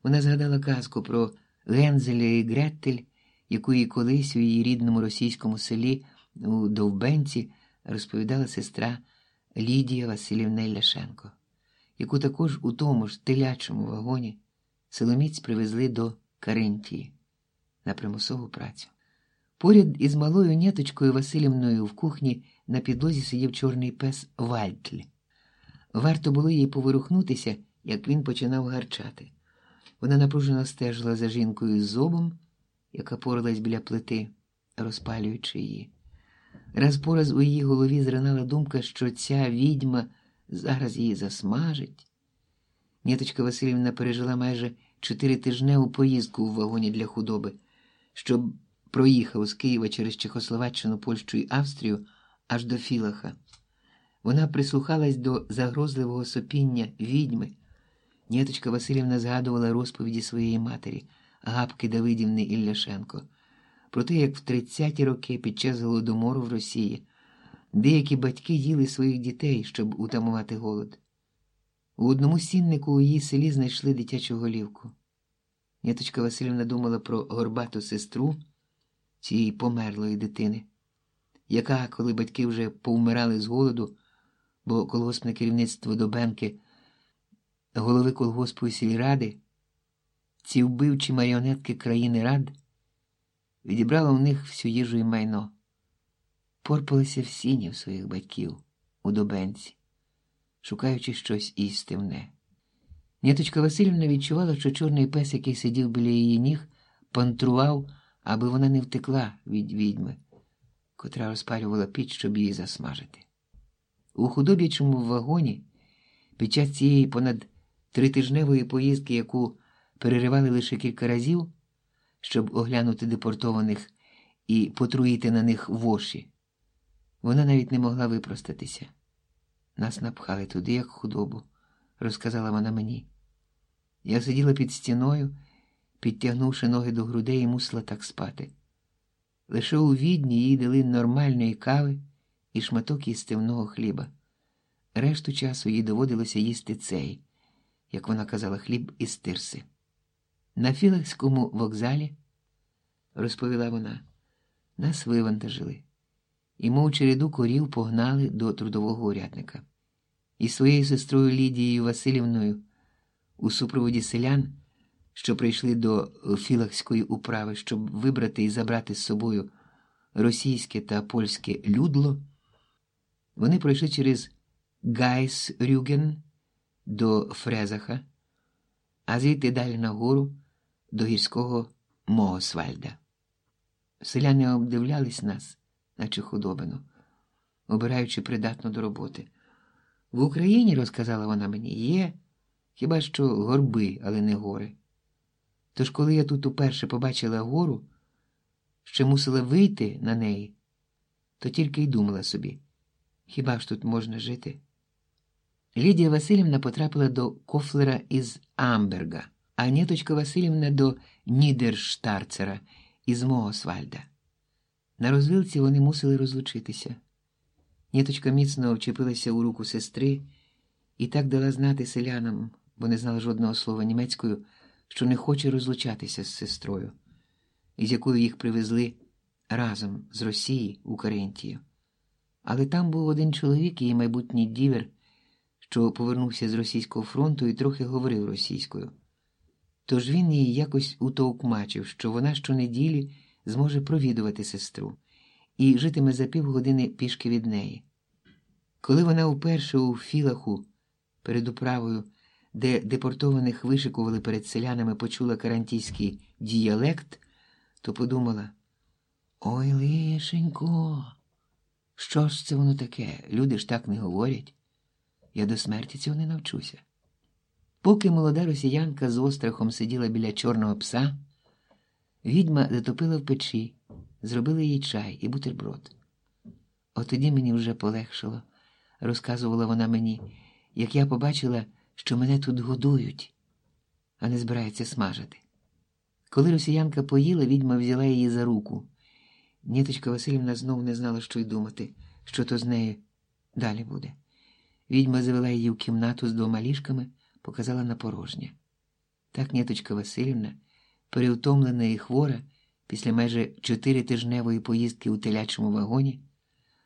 Вона згадала казку про Гензеля і Гретель, яку їй колись у її рідному російському селі у Довбенці розповідала сестра Лідія Василівна Ілляшенко, яку також у тому ж телячому вагоні силоміць привезли до Каринтії на примусову працю. Поряд із малою Нєточкою Василівною в кухні на підлозі сидів чорний пес Вальтль. Варто було їй поворухнутися, як він починав гарчати. Вона напружено стежила за жінкою з зобом, яка поралась біля плити, розпалюючи її. Раз по раз у її голові зринала думка, що ця відьма зараз її засмажить. Нєточка Василівна пережила майже 4-тижневу поїздку в вагоні для худоби, щоб проїхав з Києва через Чехословаччину, Польщу і Австрію аж до Філаха. Вона прислухалась до загрозливого сопіння відьми. Нєточка Василівна згадувала розповіді своєї матері, Гапки Давидівни Ілляшенко, про те, як в 30-ті роки під час голодомору в Росії деякі батьки їли своїх дітей, щоб утамувати голод. У одному сіннику у її селі знайшли дитячу голівку. Нєточка Василівна думала про горбату сестру цієї померлої дитини, яка, коли батьки вже повмирали з голоду, бо колгоспне керівництво Добенки, голови колгоспу і сільради, ці вбивчі маріонетки країни рад, відібрала у них всю їжу і майно, порпалися в сіні в своїх батьків у Добенці, шукаючи щось істинне. Нєточка Василівна відчувала, що чорний пес, який сидів біля її ніг, пантрував, аби вона не втекла від відьми, котра розпалювала піч, щоб її засмажити. У худоб'ячому вагоні під час цієї понад 3-тижневої поїздки, яку переривали лише кілька разів, щоб оглянути депортованих і потруїти на них воші, вона навіть не могла випростатися. Нас напхали туди, як худобу, розказала вона мені. Я сиділа під стіною, підтягнувши ноги до грудей, і мусила так спати. Лише у Відні їй дали нормальної кави і шматок їстивного хліба. Решту часу їй доводилося їсти цей, як вона казала, хліб із тирси. На Філахському вокзалі, розповіла вона, нас вивантажили, і мов череду корів погнали до трудового урядника. І своєю сестрою Лідією Василівною у супроводі селян, що прийшли до Філахської управи, щоб вибрати і забрати з собою російське та польське людло, вони пройшли через Гайс-Рюген до Фрезаха, а звідти далі нагору до гірського Могосвальда. Селяни обдивлялись нас, наче худобину, обираючи придатну до роботи. В Україні, розказала вона мені, є хіба що горби, але не гори. Тож, коли я тут уперше побачила гору, ще мусила вийти на неї, то тільки й думала собі, хіба ж тут можна жити? Лідія Василівна потрапила до Кофлера із Амберга, а Нєточка Василівна до Нідерштарцера із Могосвальда. На розвилці вони мусили розлучитися. Нєточка міцно вчепилася у руку сестри і так дала знати селянам, бо не знала жодного слова німецькою, що не хоче розлучатися з сестрою, із якою їх привезли разом з Росії у Каринтію. Але там був один чоловік, її майбутній дівер, що повернувся з російського фронту і трохи говорив російською. Тож він їй якось утовкмачив, що вона щонеділі зможе провідувати сестру і житиме за півгодини пішки від неї. Коли вона вперше у Філаху перед управою, де депортованих вишикували перед селянами, почула карантійський діалект, то подумала: «Ой, лишенько, що ж це воно таке? Люди ж так не говорять. Я до смерті цього не навчуся». Поки молода росіянка з острахом сиділа біля чорного пса, відьма затопила в печі, зробила їй чай і бутерброд. От тоді мені вже полегшало, розказувала вона мені, як я побачила, що мене тут годують, а не збираються смажити. Коли росіянка поїла, відьма взяла її за руку. Нєточка Василівна знов не знала, що й думати, що то з нею далі буде. Відьма завела її в кімнату з 2 ліжками, показала на порожнє. Так ніточка Василівна, переутомлена і хвора, після майже 4-тижневої поїздки у телячому вагоні,